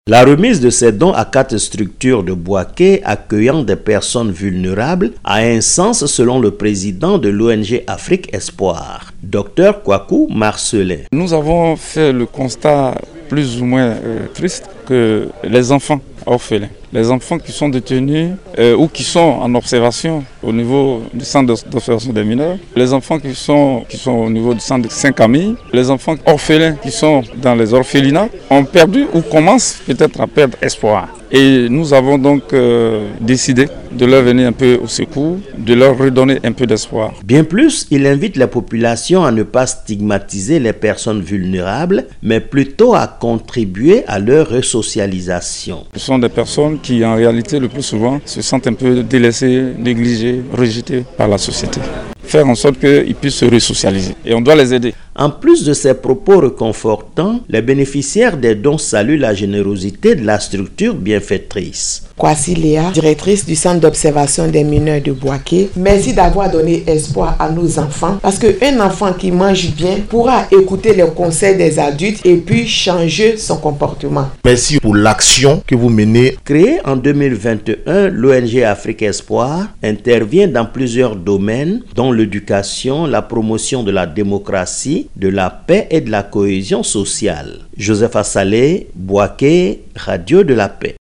La remise de ces dons à 4 structures de Bouaké accueillant des personnes vulnérables a un sens selon le président de l'ONG Afrique Espoir, Dr Kwaku Marcelin. Nous avons fait le constat plus ou moins triste que les enfants orphelins, les enfants qui sont détenus ou qui sont en observation au niveau du centre d'observation des mineurs, les enfants qui sont au niveau du centre de Saint-Camille, les enfants orphelins qui sont dans les orphelinats ont perdu ou commencent peut-être à perdre espoir. Et nous avons donc décidé de leur venir un peu au secours, de leur redonner un peu d'espoir. Bien plus, il invite la population à ne pas stigmatiser les personnes vulnérables, mais plutôt à contribuer à leur resocialisation. Ce sont des personnes qui, en réalité, le plus souvent, se sentent un peu délaissées, négligées, rejetées par la société. Faire en sorte qu'ils puissent se resocialiser. Et on doit les aider. En plus de ces propos réconfortants, les bénéficiaires des dons saluent la générosité de la structure bienfaitrice. Kwasi Léa, directrice du centre d'observation des mineurs de Bouaké, merci d'avoir donné espoir à nos enfants parce qu'un enfant qui mange bien pourra écouter les conseils des adultes et puis changer son comportement. Merci pour l'action que vous menez. Créée en 2021, l'ONG Afrique Espoir intervient dans plusieurs domaines dont l'éducation, la promotion de la démocratie, de la paix et de la cohésion sociale. Joseph Assalé, Bouaké, Radio de la Paix.